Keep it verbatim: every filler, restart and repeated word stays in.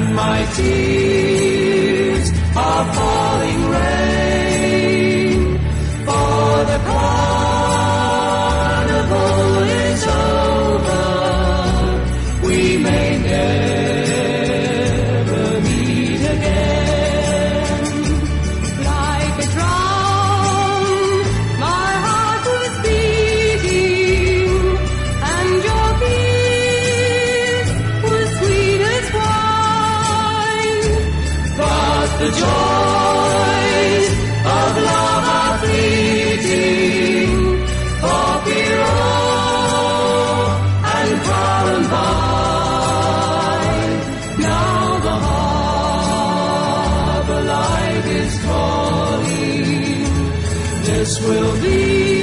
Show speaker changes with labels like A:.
A: and my tears are falling rain, for the carnival is over. We may never meet again.
B: Like a drum, my heart was beating, and your kiss was sweet as wine.
A: But the joys of love are fleeting, for Pierrot and Columbine. Now the harbor light is calling. This will be